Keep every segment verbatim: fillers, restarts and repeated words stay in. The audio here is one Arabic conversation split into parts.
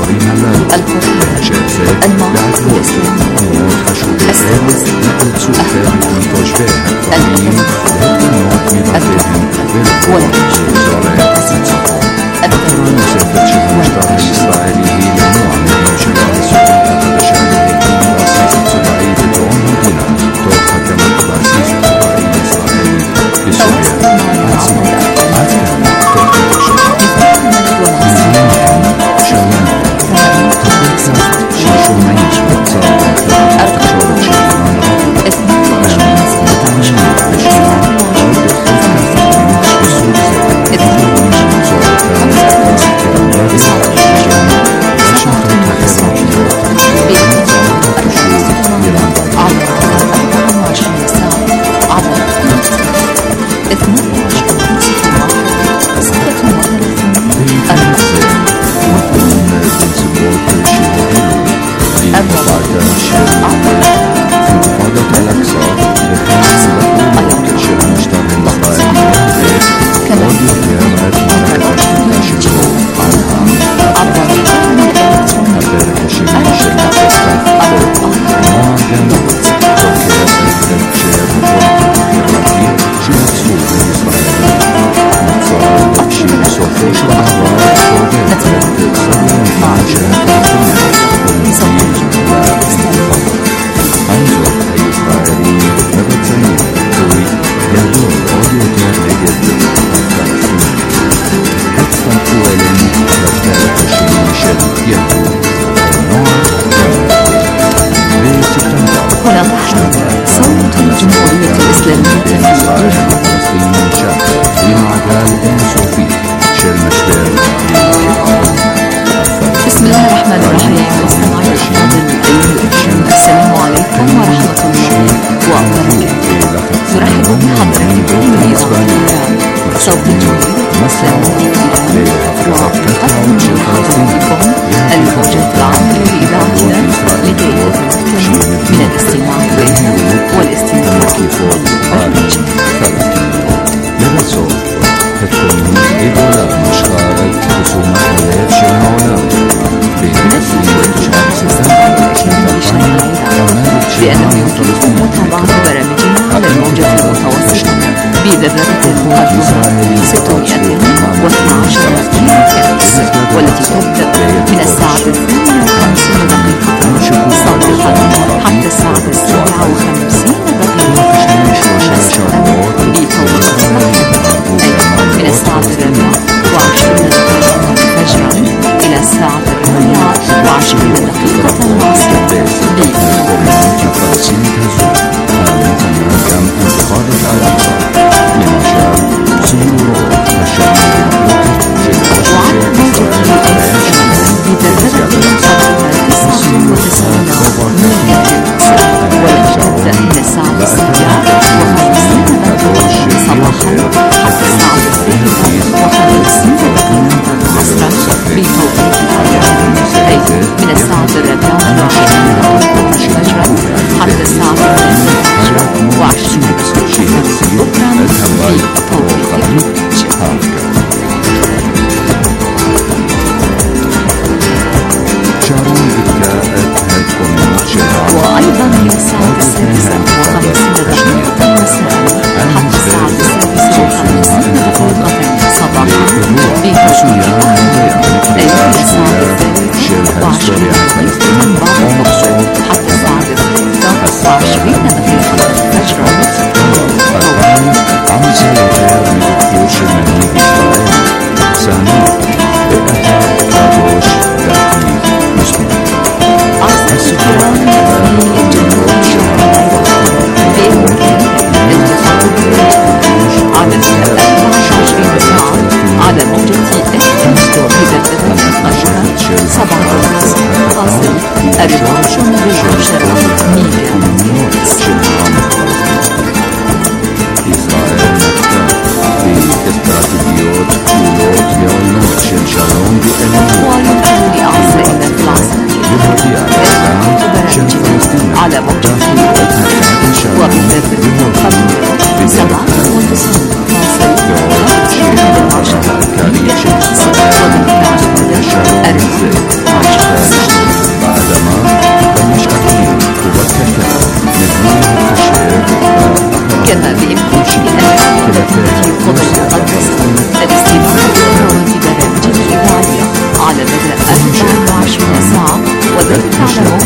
على موجة إف إم إذا بدأت النشرة سبعة عشر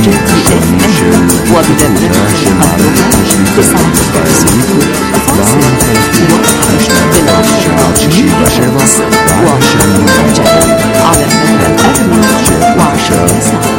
موجات اف ام وببرنامج المعلومات تسعة وخمسين فاصل بالعشرة ومسجلا على المدى الأربع وعشرين ساعة.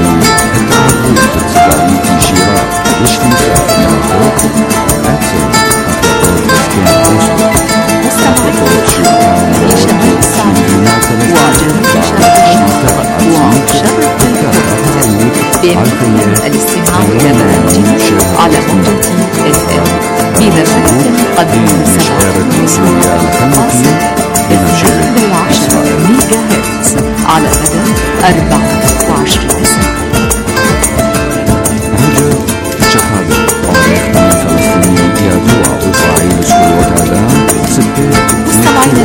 بإمكانكم الاستماع إلى برامجنا على موجة اف ام بمسافة قدر سبعة فاصل اثنين عشر ميجا هرتز على مدى أربعة وعشرين ساعة. مستمعينا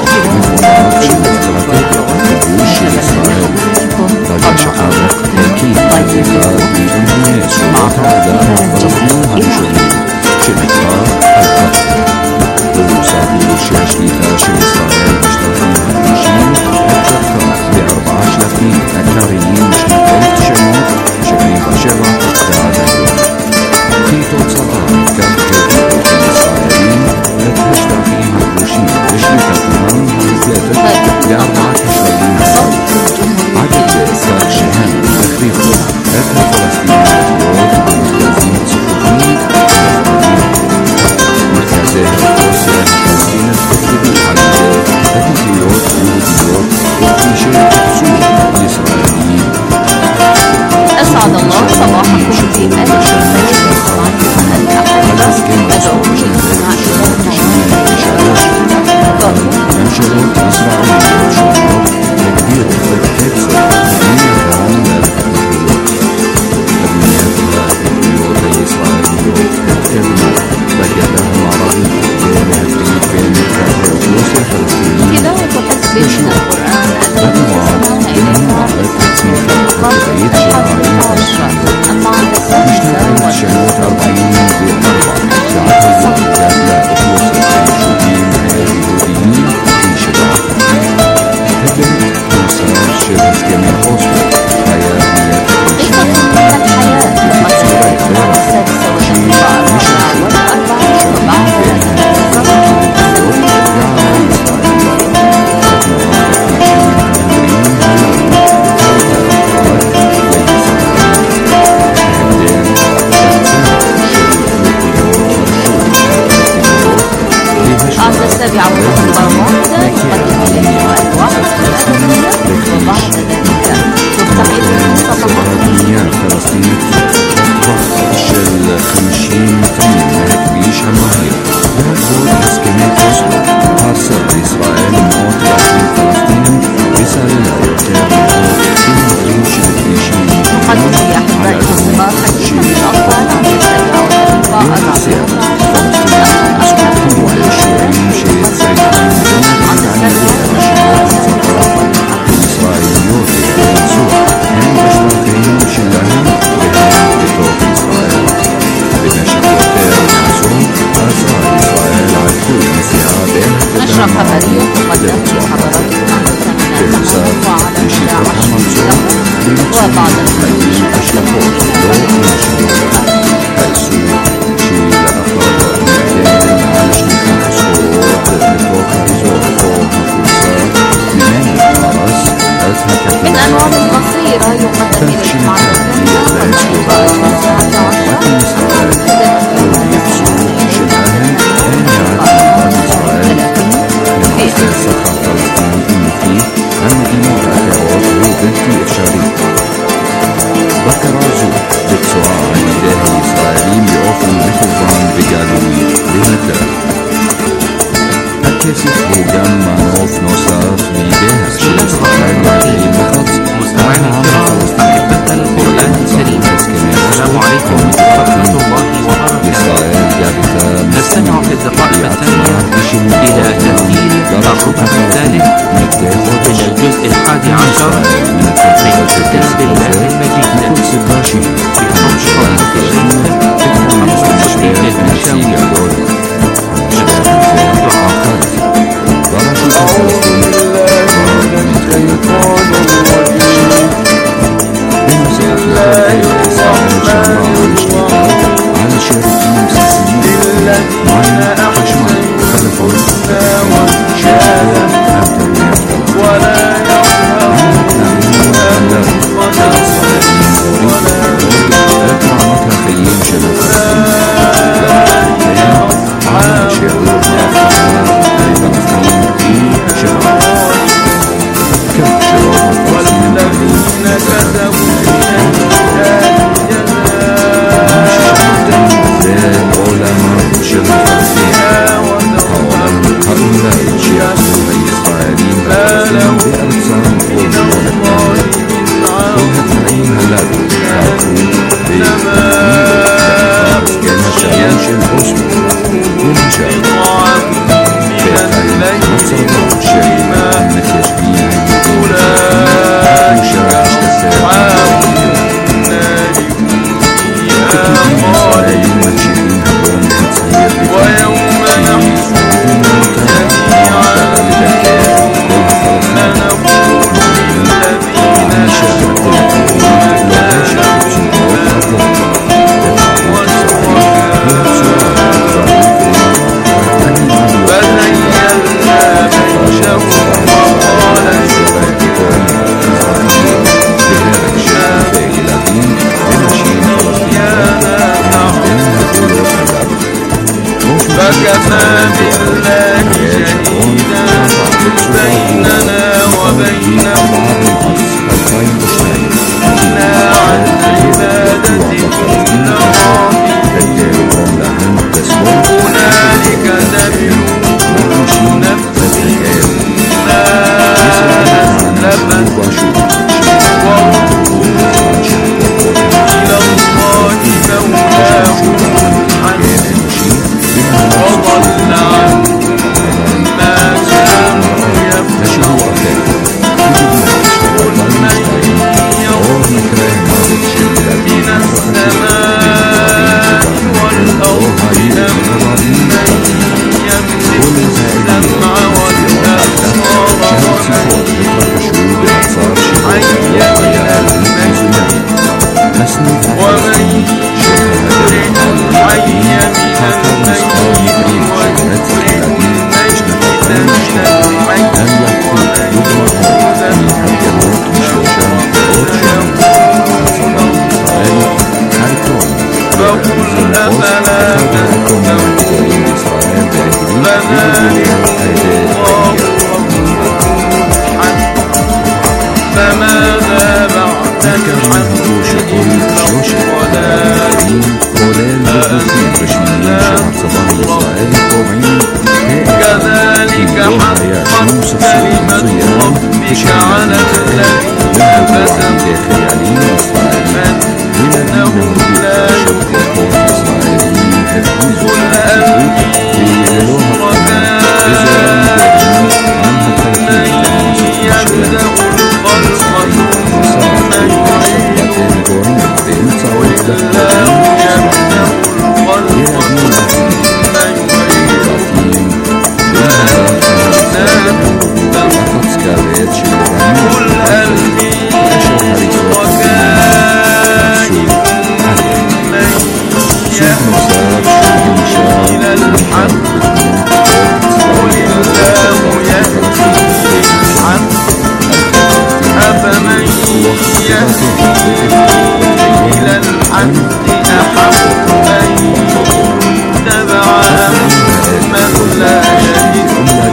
يهدي إلى الحق أحق أن يتبع من لا يهدي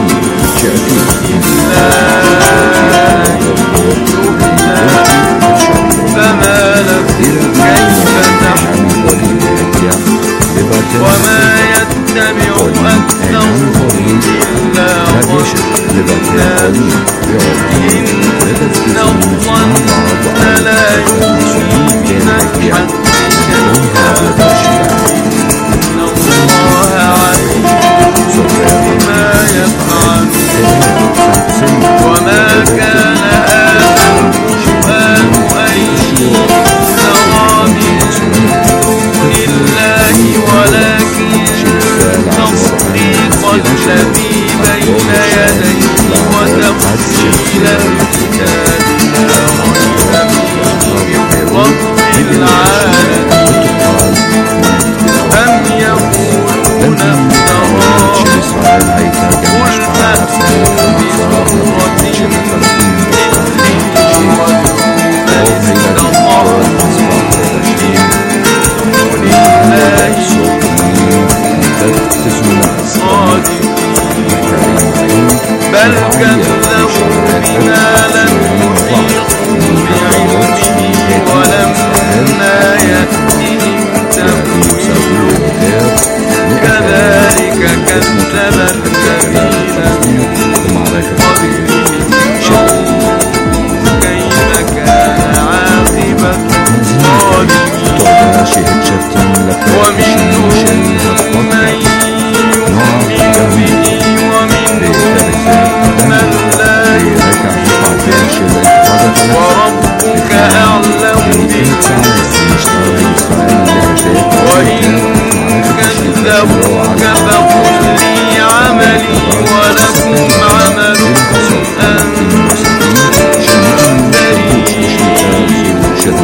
إلا أن يهدى فما لكم كيف تحكمون وما يتبع أكثرهم إلا ظنا إن الظن لا يغني من الحق شيئا إن الله عليم بما يفعلون وما كان هذا القرآن أن يفترى من دون الله ولكن تصديق الذي بين يديه وتفصيل الكتاب لا ريب فيه من رب العالمين أم يقولون افتراه قل فأتوا بسورة مثله وادعوا من استطعتم من دون الله صادقين بل كذبوا بما لم يحيطوا بعلمه ولما يأتهم تأويله كذلك كذب الذين من قبلهم فانظر كيف كان عاقبة الظالمين ومنهم من يؤمن به ومنهم من لا يؤمن به وربك أعلم بالمفسدين وإن كذبوك فقل لي عملي ولكم عملكم أنتم بريئون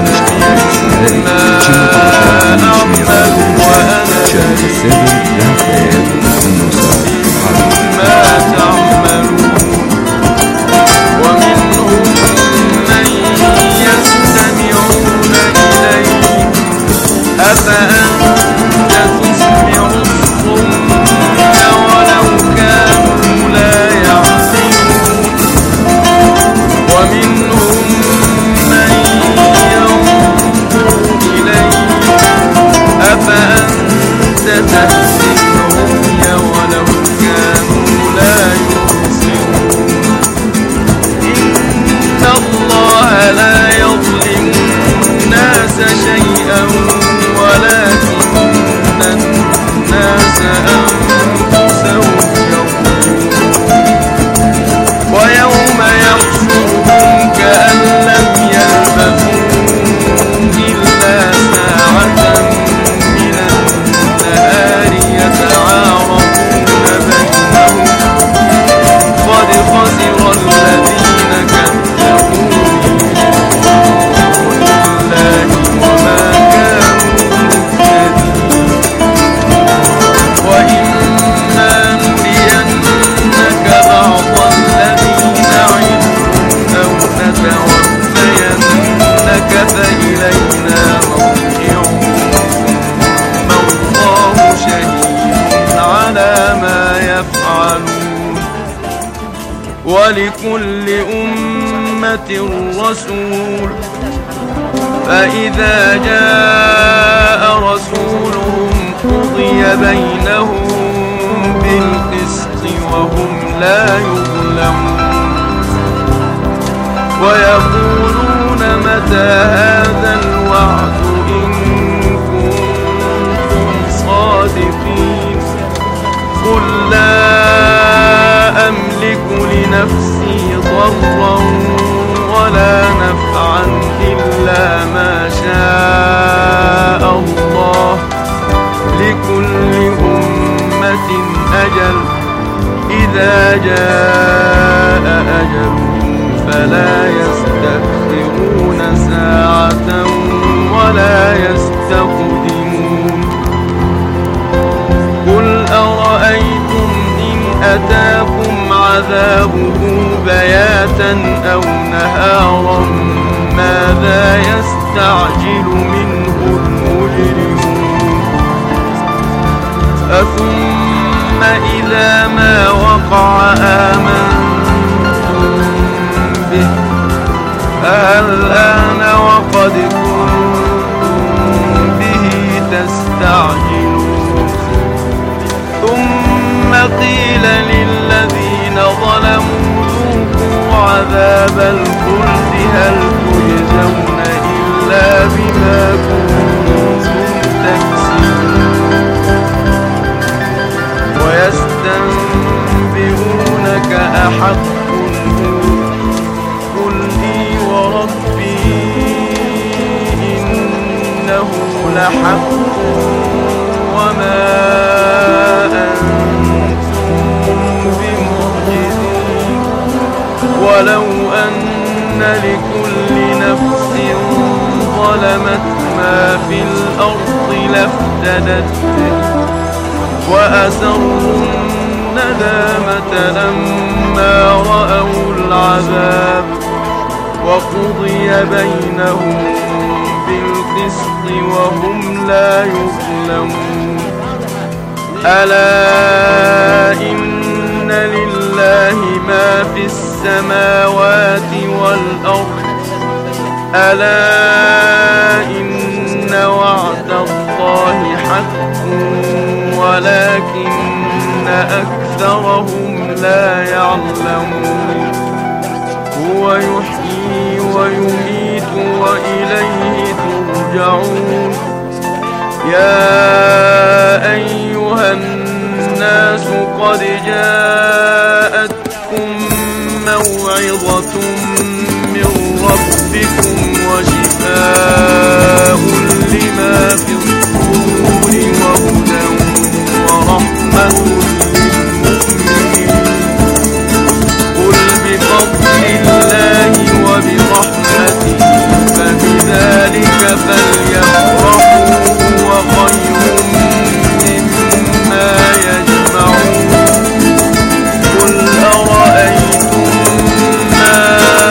مما أعمل وأنا بريء مما تعملون ومنهم من يستمعون إليك أفأنت تسمع الصم ولو كانوا لا يعقلون ومنهم من ينظر إليك أفأنت تهدي العمي ولو كانوا لا يبصرون إن الله لا يظلم الناس شيئا ولكن الناس أنفسهم يظلمون ويوم يحشرهم كأن لم يلبثوا إلا ساعة من النهار يتعارفون بينهم قد خسر الذين كذبوا بالله وما كانوا مهتدين وإما نرينك بعض الذي نعدهم أو نتوفينك فإلينا مرجعهم ثم الله شهيد على ما يفعلون ولكل أمة رسول فإذا جاء رسولهم قضي بينهم بالقسط وهم لا يظلمون ويقولون متى هذا الوعد إن كنتم صادقين قل لا أملك لنفسي ضرا ولا نفعا إلا ما شاء الله لكل أمة أجل إذا جاء أجلهم فلا يستأخرون ساعة ولا يستقدمون قل أرأيتم إن أتاكم عذابه بياتا أو نهارا ماذا هذا يستعجل منه المجرمون أثم إذا ما وقع آمنتم به الآن وقد كنتم به تستعجلون ثم قيل للذين ظلموا ذوقوا عذاب الخلد هل تجزون إلا بما كنتم تكسبون ويستنبئونك أحق قل إي وربي إنه لحق وما أنتم بمعجزين ولو أن لكل نفس ظلمت ما في الأرض لافتدت به وأسروا الندامة لما رأوا العذاب وقضي بينهم بالقسط وهم لا يظلمون ألا إن لله ما في السماوات والأرض ألا إن وعد الله حق ولكن أكثرهم لا يعلمون هو يحيي ويميت وإليه ترجعون يا أيها الناس قد جاءتكم موعظة من ربكم وشفاء لما في الصدور وهدى ورحمة للمؤمنين قل بفضل الله وبرحمته فبذلك فليفرحوا هو خير مما يجمعون قل أرأيتم ما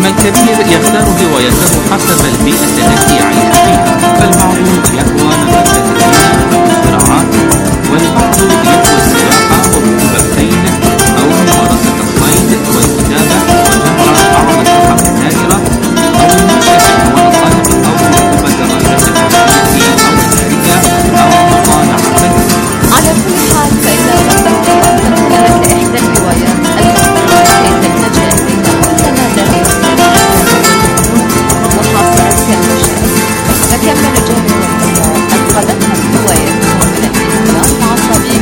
الكبير يختار هوايته حسب البيئة التي يعيش فيها، فالبعض يهوى نباتات المياه والزراعات، والبعض يهوى السباحة وركوب الخيل أو ممارسة الصيد والكتابة وجمع بعض التحف النادرة أو المشي في الهواء الطلق أو ركوب الدراجة الحافية أو النارية أو مصانع الفن. على كل حال، فإذا ربت تمكنت لإحدى الهوايات المختلفة كي تلتجئ كلما ذهبت وحاصلت كالمشي، فكم من رجال وامرأة أدخلتها هوايتهم من الانخراط مع الطبيب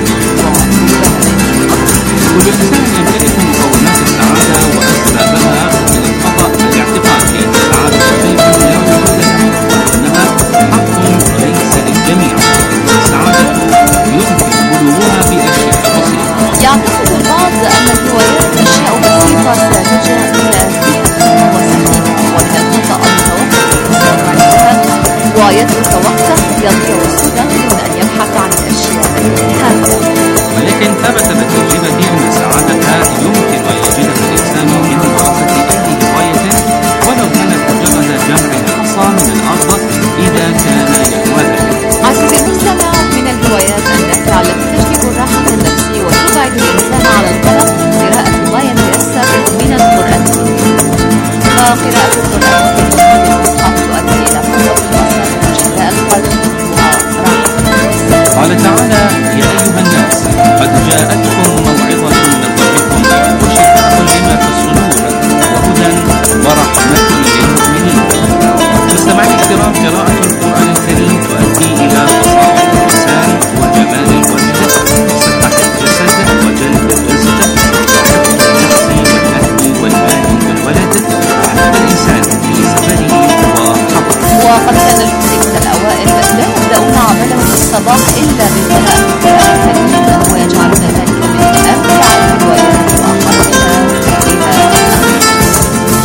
كل إنسان يمتلك مكونات السعادة وأسبابها، من الخطأ الاعتقاد بأن السعادة شيء لا وجود له، وأنها حق ليس للجميع. السعادة يمكن بلوغها بأشياء بسيطة. يعتقد البعض أن الهوايات أشياء بسيطة ساذجة لا فيها وسخيفة، ومن الخطأ التوقف عنها ويترك وقته يضيع سدى دون أن يبحث عن الأشياء الهامة. ولكن ثبت بالتجربة أن السعادة يمكن أن يجدها الإنسان من ممارسة أي هواية، ولو كانت مجرد جمع حصى من الأرض إذا كان يهواها. عزيزي المستمع، من الهوايات النافعة التي تجلب الراحة النفسية وتساعد الإنسان على القلق قراءة ما يتيسر من القرآن. فقراءة القرآن الكريم بالمصحف تؤدي إلى قوة البصر وشفاء القلب وراحة النفس. قال تعالى: يا أيها الناس قد جاءتكم موعظة من ربكم وشفاء لما في الصدور وهدى ورحمة للمؤمنين. مستمعي الكرام، قراءة القرآن الكريم تؤدي إلى فصاحة اللسان وجمال الوجه وصحة الجسد وجلب الرزق وحفظ النفس والأهل والمال والولد وحفظ الإنسان في سفره وخطره. وقد كان المسلمون الأوائل لا يبدأون عملهم في الصباح إلا بقراءة القرآن الكريم، ويجعلون ذلك من أمتع الهوايات وأقربها إلى النفس.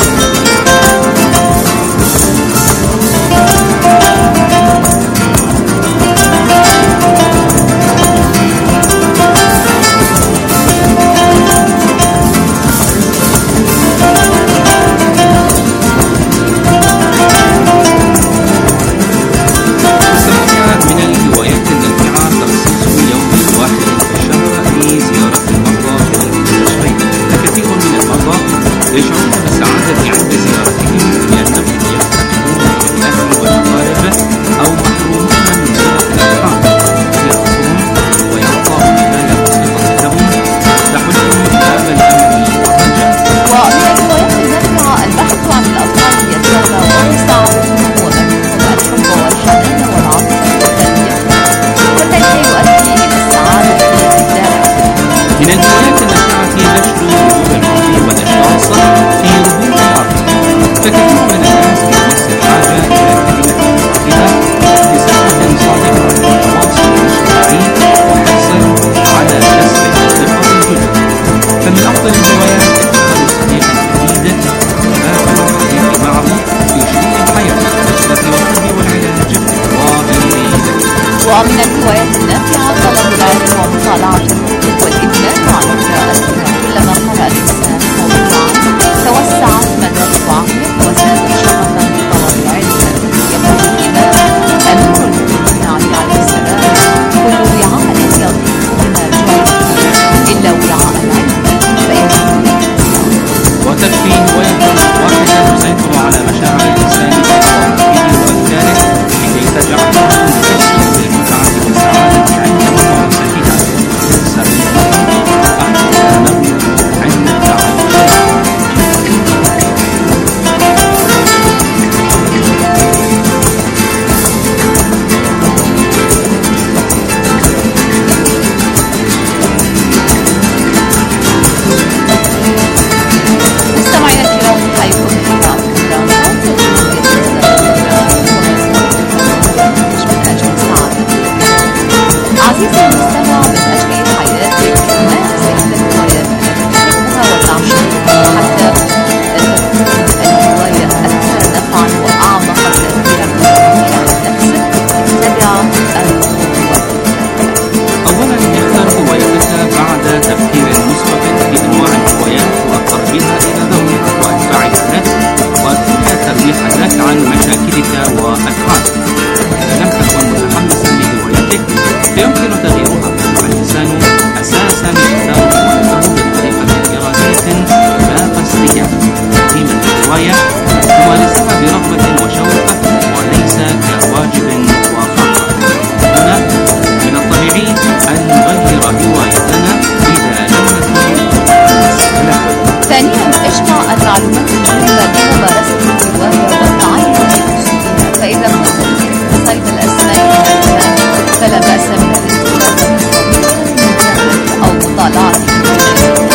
من الهوايات النافعة تخصيص يوم واحد في الشهر لزيارة المرضى في المستشفيات. فكثير من المرضى يشعرون بالسعادة عند زيارتهم لأنهم يفتقدون الأهل والأقارب أو محرومون من صلة الأرحام. زيارتهم وإعطاء هدايا بسيطة لهم تفتح لهم باب الأمل والرجاء. ومن الهوايات النافعة البحث عن الأطفال اليتامى ومساعدتهم ومنحهم الحب والحنان والعاطفة والتربية، وذلك يؤدي إلى السعادة في الدار. من الهوايات النافعة نشر رهوب الماضي والإشخاص في رهوب الأرض. يسألك عن مشاكلك وأفعالك. إذا لم تكن متحمسا لهوايتك فيمكن تغييرها، فالإنسان أساسا يختار هوايته بطريقة إرادية لا قصدية. قيمة الهواية تمارسها برغبة وشوق وليس كواجب وفقط. هنا من الطبيعي أن نغير هوايتنا إذا لم نكن متحمسين لها. ثانيا، اجمع المعلومات المهمة بممارسة الهواية والتعلم بأسلوبها. فإذا كنت تحب صيد الأسماك مثلا فلا بأس من الاستفادة من صديق أو مطالعة فيديوهات.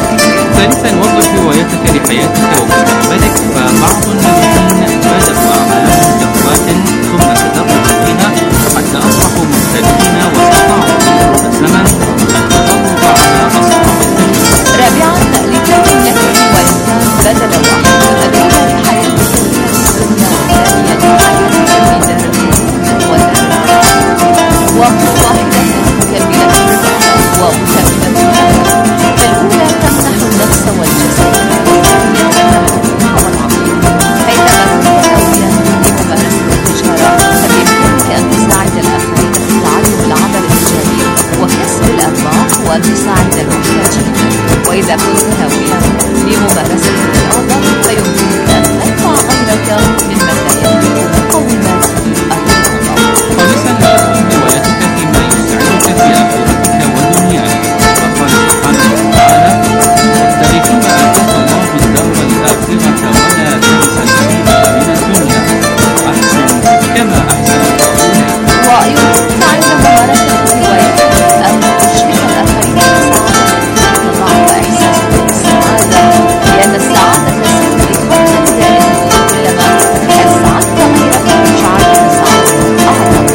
ثالثا، وظف هوايتك لحياتك ومستقبلك. فبعض الناجحين بدأوا أعمالهم كهواة ثم تدرجوا فيها حتى أصبحوا مبتدئين واستطاعوا بمرور الزمن التدرج على أصحاب التجربة. رابعا، لتكن لك هوايتان بدلا واحد تدعو لحياتك الدنيا والثانية لحياتك في دار ودار، وكل واحدة مكملة للأخرى ومكملة لها. فالأولى تمنح النفس والجسد، والثانية تمنح الروح والعقل. حيثما كنت ناويا لممارسة التجارة فبإمكانك أن تساعد الآخرين في تعلم العمل التجاري وكسب الأرباح وتساعد المحتاجين. وإذا كنت ناويا لممارسة الرياضة فيمكنك أن تنفع غيرك ممن لا يملك مقومات الرياضة. خامسا، تكون هوايتك فيما يسعدك في آخرتك ودنياك. فقال سبحانه وتعالى: وابتغ فيما آتاك الله الدار الآخرة ولا تنس نصيبك من الدنيا وأحسن كما أحسن الله إليك. ويمكنك عند ممارسة هوايتك أن تشرك الآخرين بسعادتك وتضاعف إحساسك بالسعادة، لأن السعادة تسير بخط دائم. كلما أسعدت غيرك وجعلت سعادتك أعظم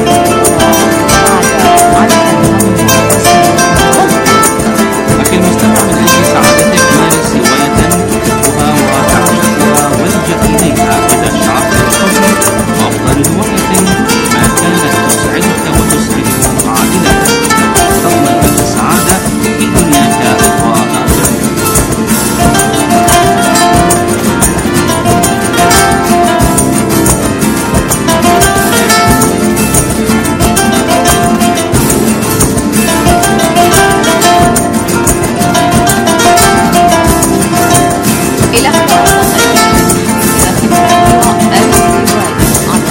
وأبعد عنك الهم والحزن والضغط. أخي المستمع، من أجل سعادتك مارس هواية تحبها وتعشقها والجأ إليها إذا شعرت بالحزن. وأفضل هواية ما كانت تسعدك وتصلح عائلتك. تضمن لك السعادة في دنياك وآخرتك. إلى هنا وصلنا إلى ختام موضوع الهواية على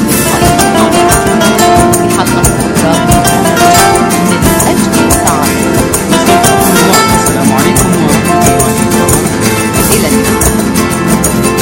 في حلقة أخرى من أجل السعادة. نستودعكم الله. السلام عليكم ورحمة الله وبركاته. إلى اللقاء.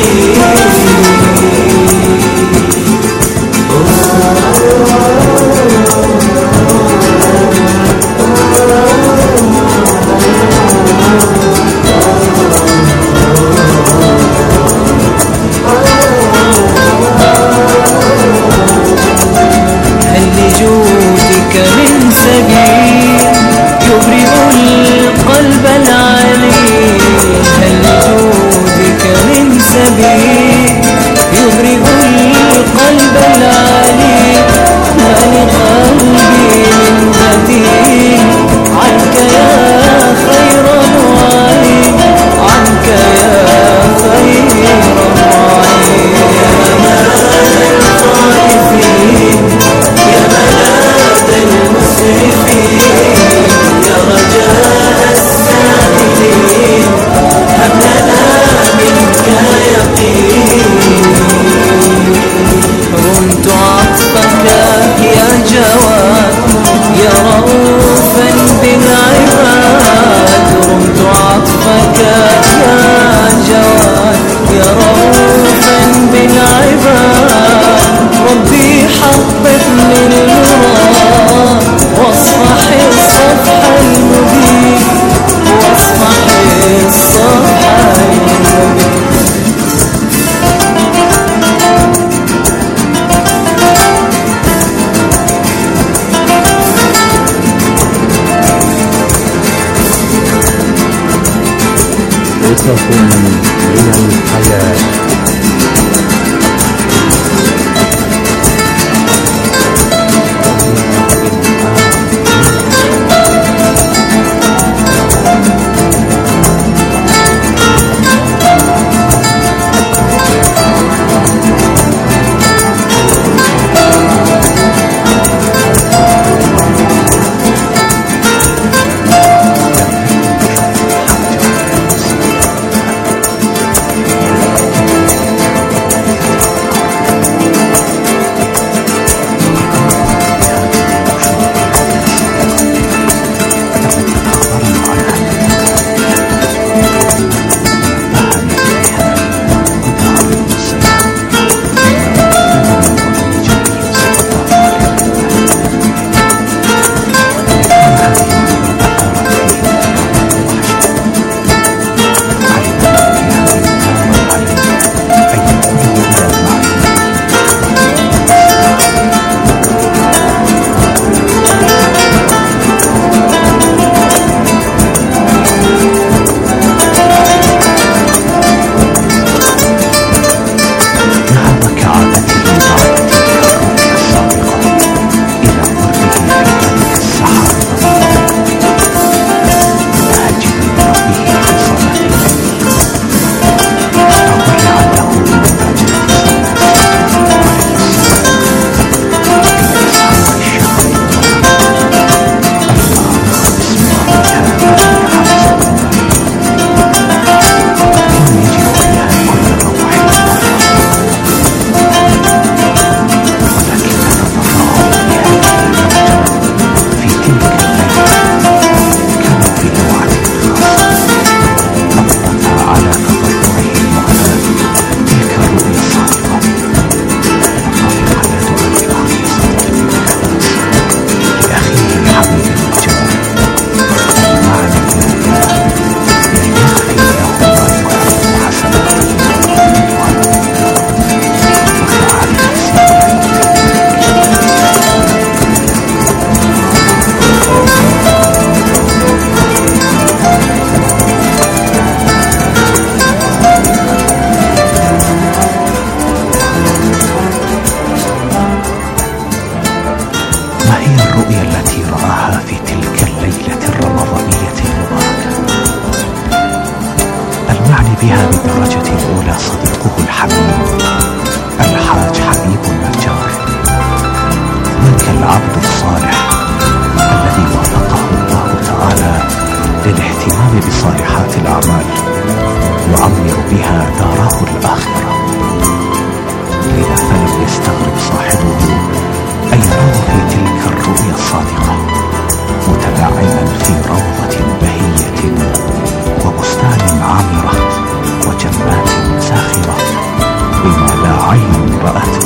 Oh قصص من الحياة. بها بالدرجة الأولى صديقه الحميم الحاج حبيب النجار. ذاك العبد الصالح الذي وفقه الله تعالى للاهتمام بصالحات الأعمال يعمر بها داره الآخرة. لذا فلم يستغرب صاحبه أن يراه في تلك الرؤيا الصادقة متنعما في روضة بهية وبستان عامرة وجنات ساخرة بما لا عين رأت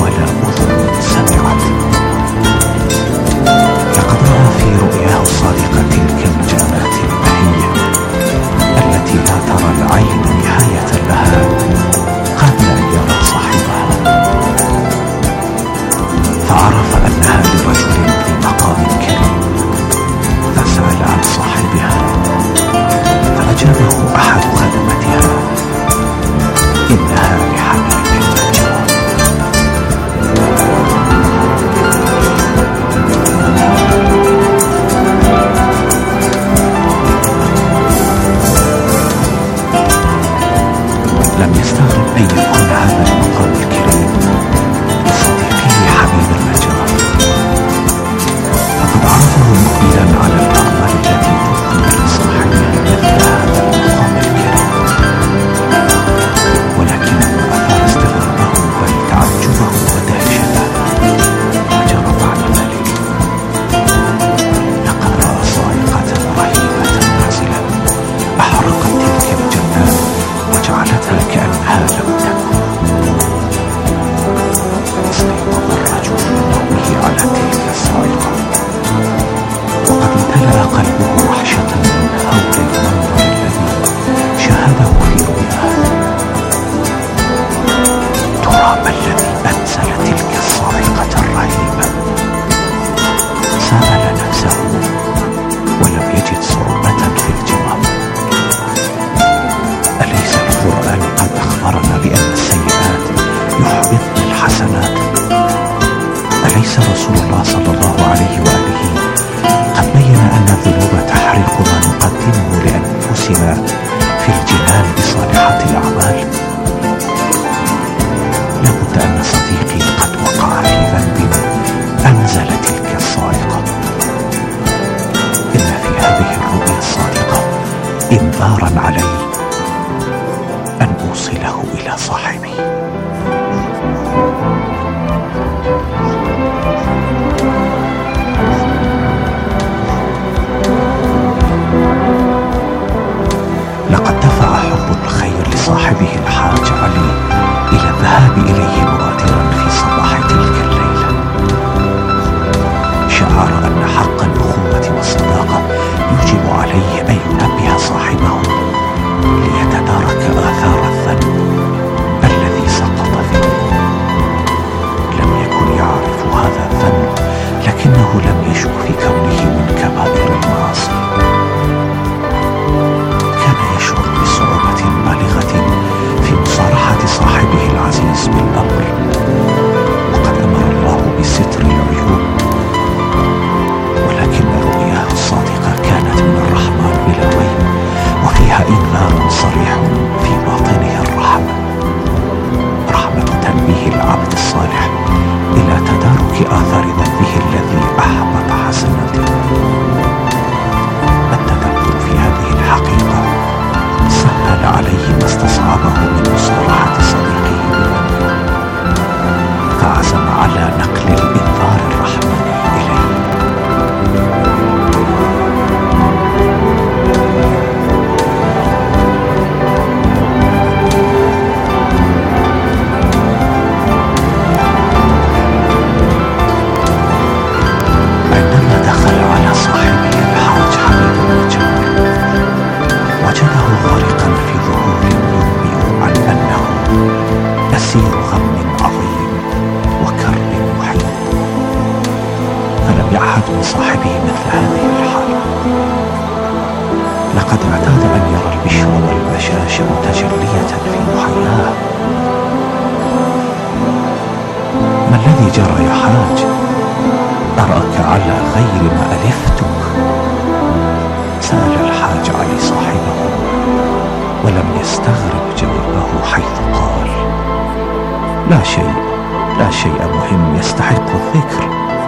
أليس رسول الله صلى الله عليه وآله قد بين أن الذنوب تحرق ما نقدمه لأنفسنا في الجنان بصالحات الأعمال؟ لابد أن صديقي قد وقع في ذنب أنزل تلك الصاعقة. إن في هذه الرؤيا الصادقة إنذارا علي أن أوصله إلى صاحبي. لقد دفع حب الخير لصاحبه الحاج علي إلى الذهاب إليه مبادرا في صباح تلك الليلة. شعر أن حق الأخوة والصداقة يجب عليه أن ينبه صاحبه ليتدارك آثار الذنب الذي سقط فيه. لم يكن يعرف هذا الذنب، لكنه لم يشك في كونه من كبائر المعاصي. كان يشعر بصعوبة بالغة في مصارحة صاحبه العزيز بالأمر، وقد أمر الله بستر العيوب، ولكن رؤياه الصادقة كانت من الرحمن بلا ريب، وفيها إنذار صريح في باطنه الرحمة، رحمة تنبيه العبد الصالح إلى تدارك آثار ذنبه الذي أحبط حسناته. التدبر في هذه الحقيقة سهل عليه ما استصعبه من مصارحة صديقه بالذنب، فعزم على نقل الإنذار الرحمن إليه. عندما دخل على صاحبه الحاج حبيب النجار وجده غارقا في ذهول ينبئ عن أنه أسير غم عظيم وكرب محيط، فلم يعهد من صاحبه مثل هذه الحال. لقد اعتاد أن يرى البشر والبشاشة متجلية في محياه. ما الذي جرى يا حاج؟ أراك على غير ما ألفتك. سأل الحاج علي صاحبه، ولم يستغرب جوابه حيث قال: لا شيء، لا شيء مهم يستحق الذكر.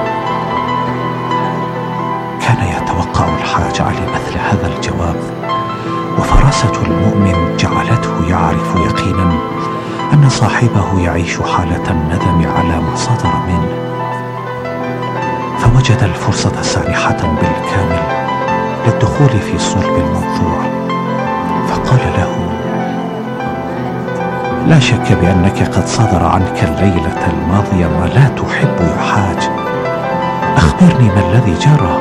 كان يتوقع الحاج علي مثل هذا الجواب، وفراسة المؤمن جعلته يعرف يقينا أن صاحبه يعيش حالة الندم على ما صدر منه، فوجد الفرصة سانحة بالكامل للدخول في صلب الموضوع، فقال له: لا شك بأنك قد صدر عنك الليلة الماضية ما لا تحب يا حاج. أخبرني ما الذي جرى.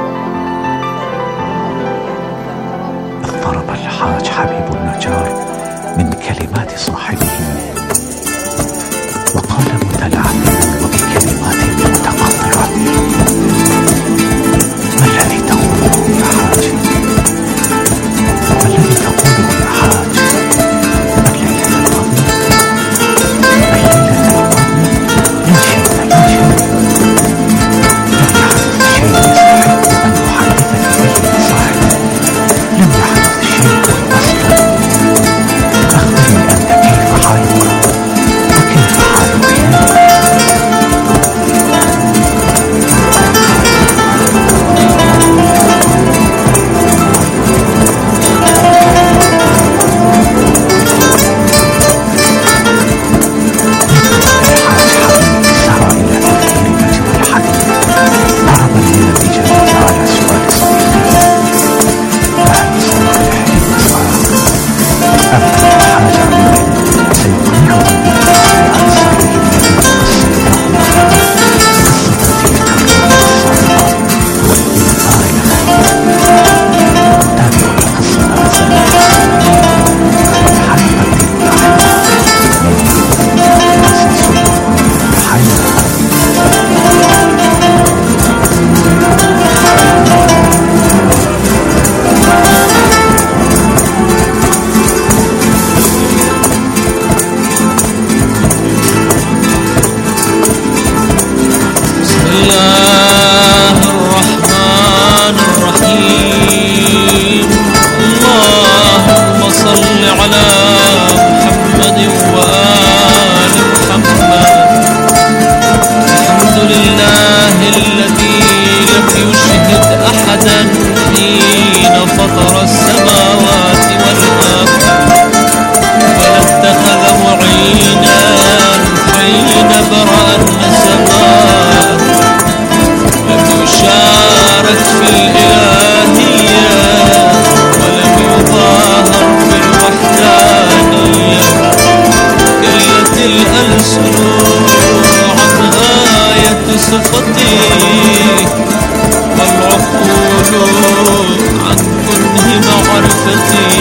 اضطرب الحاج حبيب النجار من كلمات صاحبه، وقال متلعثما وبكلمات متقطعة: ما الذي تقوله يا حاج؟ ما الذي تقوله يا حاج؟ الليلة الماضية؟ الليلة الماضية؟ لا شيء، لا شيء، لم يحدث شيء يستحق أن دهشتي والعقول عن كنه معرفتي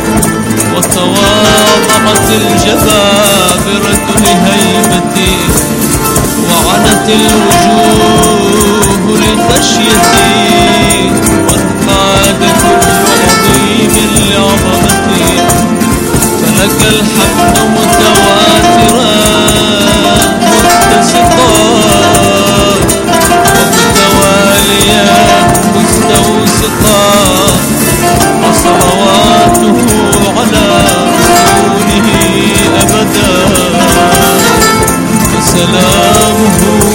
وتواضعت الجبابرة لهيبتي وعنت الوجوه لخشيتي وانقاد كل عظيم لعظمتي فلك الحمد متواترا متسقا ومتواليا مستوسقا وصلواته على رسوله أبدا وسلامه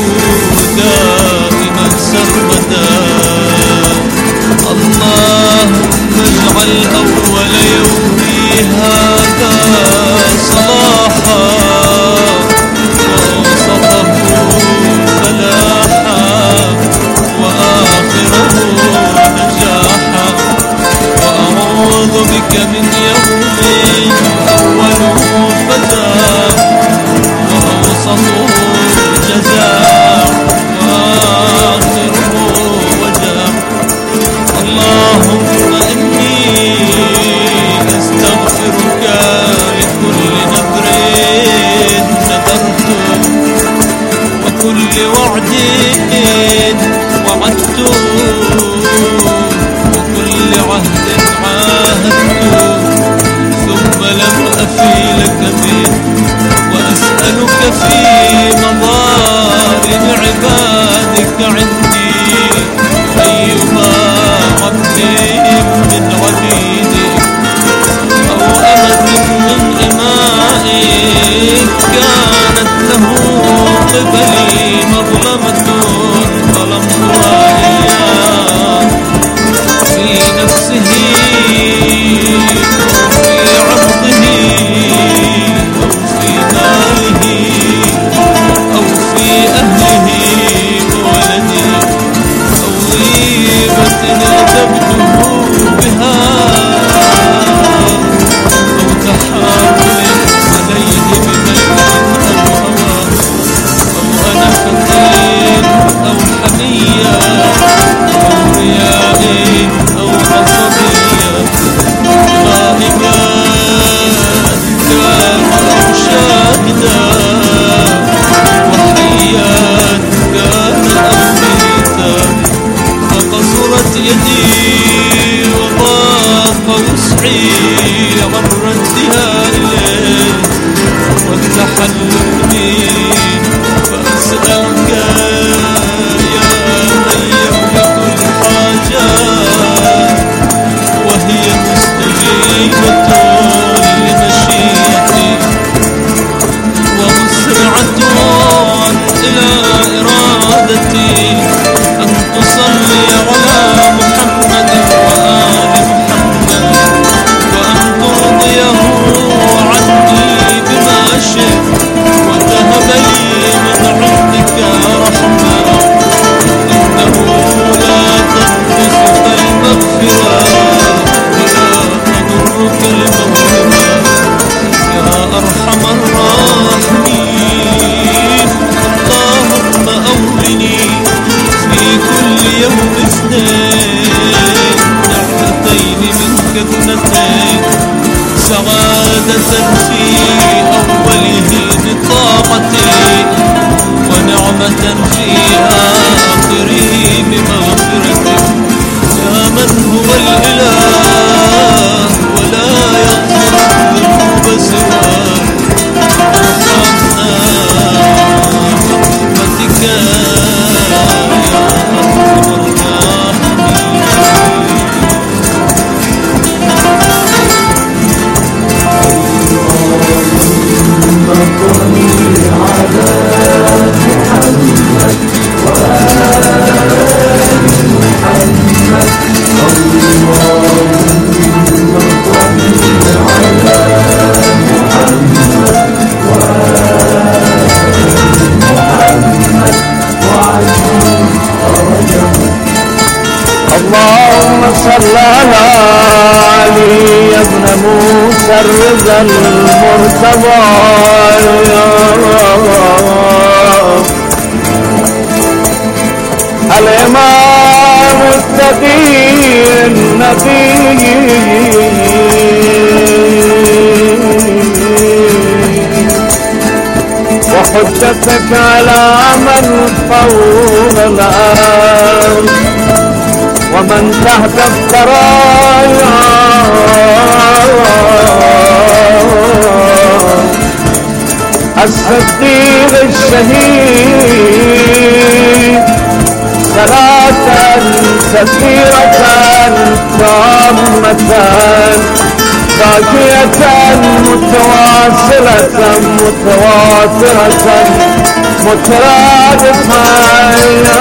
دائما سرمدا اللهم اجعل أول يومي هذا صلاحا ووسطه فلاحا وآخره نجاحا وأعوذ بك من يوم أوله فزاح وأوسطه جزاء وآخره وجاء اللهم إني أستغفرك لكل نذر نذرته وكل وعد وعدته وكل عهد عاهدته ثم لم أفي لك به وأسألك في مظالم عبادك عندي أيما عبد من عبيدك أو أمة من إمائك كانت له قبلي مظلمة ظلمتها إياه في نفسه وفي عرضه أو في ماله أو في أهله وولده أو غيبة اغتبته بها أو تحامل عليه بملك أو هوى أو أنفة أو حمية أو رياء أو عصبية غائبا كان أو شاهدا وحيا كان أو ميتا فقصرت يدي وضاق وسعي عن ردها إليه والتحلل بي فأسألك يا من يملك الحاجات وهي مستجيبة لمشيئتي ومسرعة إلى إرادتي أن تصلي على محمد وآل محمد وأن ترضيه عني بما شئت وتهب لي من عندك رحمة إنه لا تنقصك المغفرة ولا تضرك الموهبة يا أرحم الراحمين اللهم أولني في كل يوم اثنين نعمتين منك اثنتين سعادة في أوله بطاعتي ونعمة في آخره بمغفرتك يا من هو الإله ولا يغفر الذنوب سواك ارحمنا برحمتك يا أرحم اللهم صل على علي ابن موسى الرضا المرتضى الإمام التقي النبي وحجتك على من فوق الأرض ومن تحت الثرايا الصديق الشهيد صلاة كثيرة تامة باقية متواصلة متواترة مترادفة